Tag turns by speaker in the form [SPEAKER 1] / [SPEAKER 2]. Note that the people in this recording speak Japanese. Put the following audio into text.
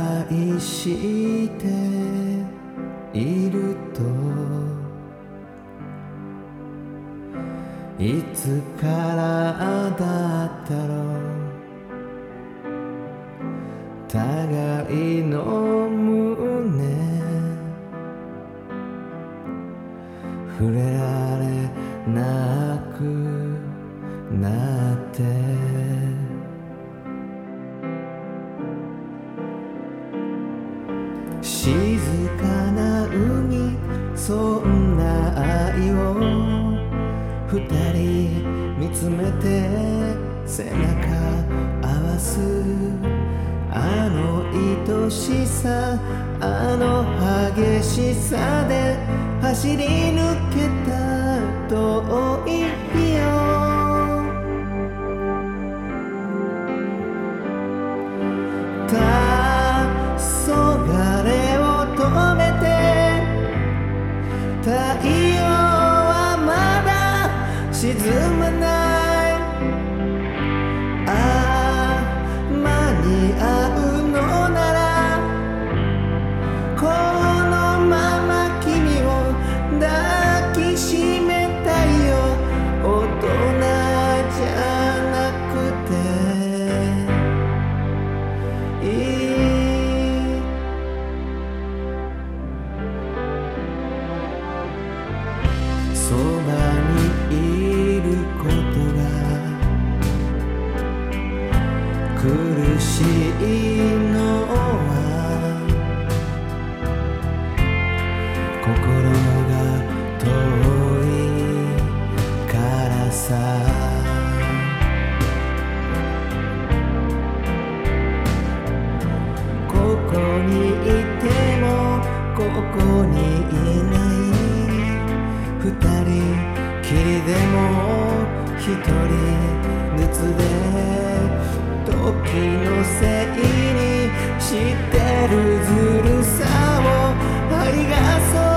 [SPEAKER 1] 愛しているといつからだったろう互いの胸触れられなくなって静かな海そんな愛を二人見つめて背中合わすあの愛しさあの激しさで走り抜けた遠い日よ黄昏を止めて太陽はまだ沈まない間に合うのならこのまま君を抱きしめたいよ大人じゃなくていいそばにいることが苦しいのは心が遠いからさここにいてもここにいない二人きりでも一人ずつで時のせいにしてるずるさを愛がそう